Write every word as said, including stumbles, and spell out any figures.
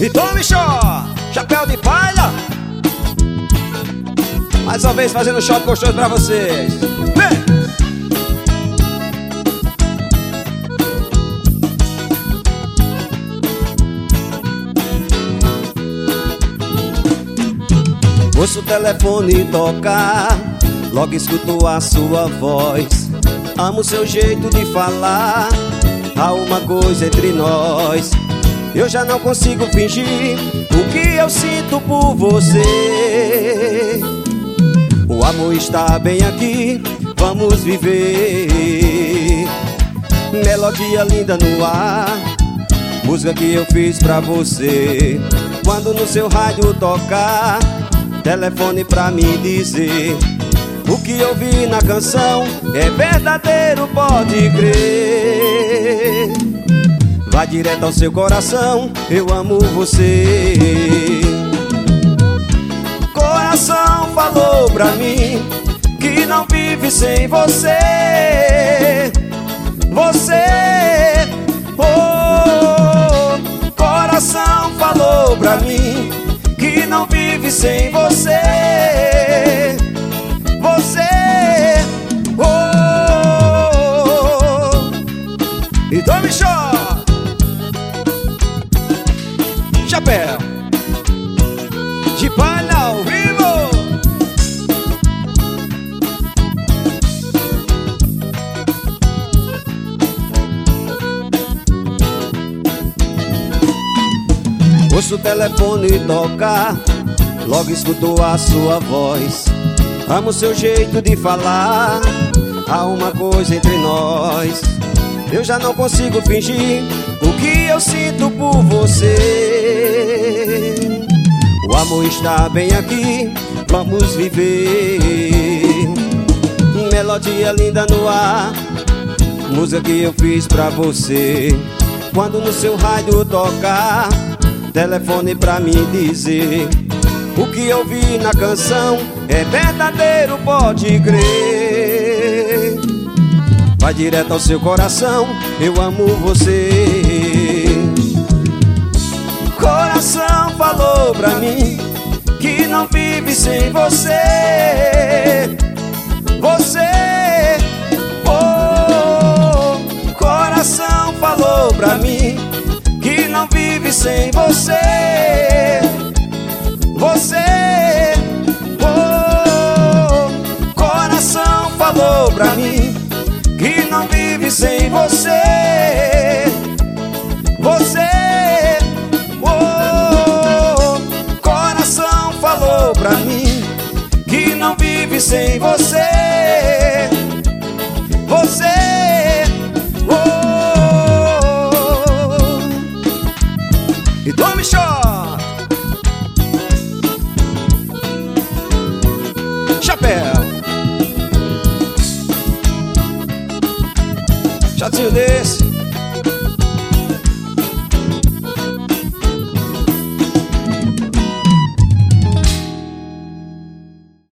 E tome shot, chapéu de palha. Mais uma vez fazendo um shot gostoso pra vocês. Vem! Ouço o telefone tocar, logo escuto a sua voz. Amo seu jeito de falar, há uma coisa entre nós. Eu já não consigo fingir o que eu sinto por você. O amor está bem aqui, vamos viver. Melodia linda no ar, música que eu fiz pra você. Quando no seu rádio tocar, telefone pra me dizer o que eu vi na canção é verdadeiro, pode crer. Vai direto ao seu coração, eu amo você. Coração falou pra mim que não vive sem você. Você, oh, coração falou pra mim que não vive sem você. Você, oh, e tome shot, chapéu de palha ao vivo. Ouço o telefone tocar, logo escuto a sua voz. Amo seu jeito de falar, há uma coisa entre nós. Eu já não consigo fingir o que eu sinto por você. O amor está bem aqui, vamos viver. Melodia linda no ar, música que eu fiz pra você. Quando no seu rádio tocar, telefone pra me dizer o que eu vi na canção é verdadeiro, pode crer. Vai direto ao seu coração, eu amo você. Coração falou pra mim que não vive sem você. Você, oh, coração falou pra mim que não vive sem você. Você, oh, coração falou pra mim que não vive sem você. Você, oh, coração falou pra mim que não vive sem você. Você, oh, e tome shot, chapéu, shotzinho desse.